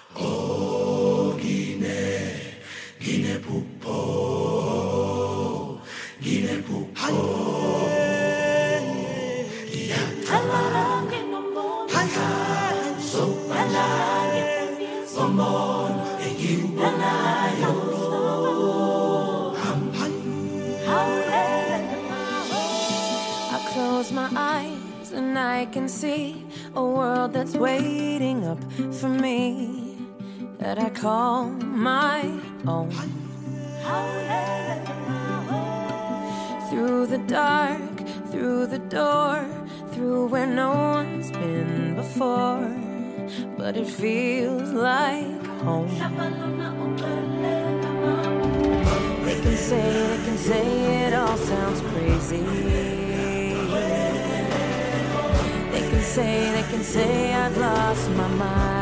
Oh, Guinea Pupo, Guinea Pupo. I close my eyes and I can see a world that's waiting up for me, that I call my own. Through the dark, through the door, through where no one's been before, but it feels like home. They can say it all sounds crazy. They can say I've lost my mind.